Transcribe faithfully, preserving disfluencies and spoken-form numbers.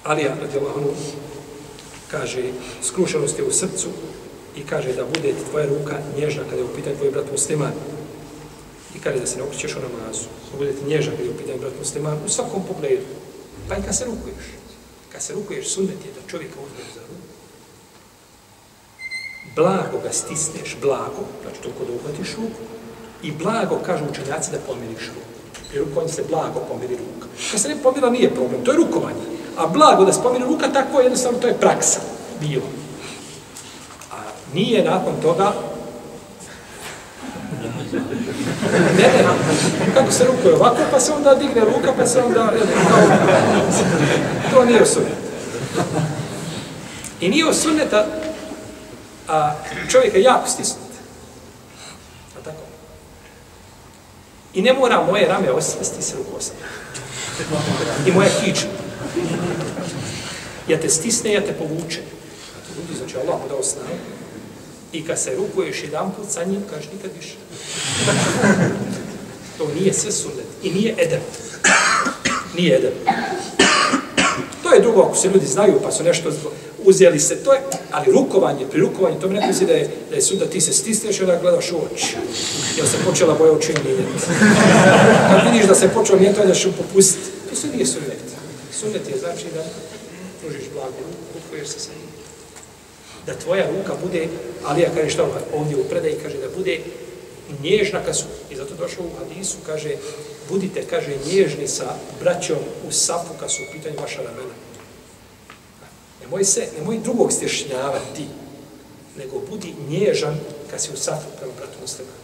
Alija radijallahu anhu kaže, skrušenost je u srcu i kaže da bude tvoja ruka nježna kada je u pitanju tvoj brat musliman. I kaže da se ne okrećeš u namazu. Da bude nježna kada je u pitanju brat musliman u svakom pogledu. Pa i kad se rukuješ. Kad se rukuješ, sunnet je da čovjeka uzmeš za ruku. Blago ga stisneš, blago, znači toliko da uhvatiš ruku, i blago, kažu učenjaci, da pomiriš ruku. Pri rukovanju se blago pomiri ruka. Kad se ne pomira, nije problem, to je rukovanje. A blago da se pomiri ruka, tako je jednostavno, to je praksa. Bilo. A nije nakon toga... Ne, ne, kako se rukuje ovako, pa se onda digne ruka, pa se onda... To nije sunnet. I nije sunneta a čovjeka jako stisnuti. A tako? I ne mora moje rame osvesti se ruku osam. I moja kiča. Ja te stisne, ja te povuče. Ljudi, znači Allah mu dao snagu. I kad se rukuješ jedan put sa njim, kažeš nikad više. To nije sve sunnet. I nije edep. Nije edep. To je drugo, ako se ljudi znaju, pa su nešto uzeli se, to je, ali rukovanje, pri rukovanju, to mi neko misli da je, da je sunnet, ti se stisneš i onda gledaš u oči. Jer se počela boja oči mijenjati. Kad vidiš da se počeo mijenjati, onda ćeš popustiti. To sve nije sunnet. Sunnet je znači da pružiš blago ruku, rukuješ se sa njim. Da tvoja ruka bude, ali ja kaže šta ovdje u predaji, kaže da bude nježna kad su, i zato došlo u hadisu, kaže, budite, kaže, nježni sa braćom u safu kad su u pitanju vaša ramena. Nemoj se, nemoj drugog stješnjavati, nego budi nježan kad si u safu prema bratu muslima.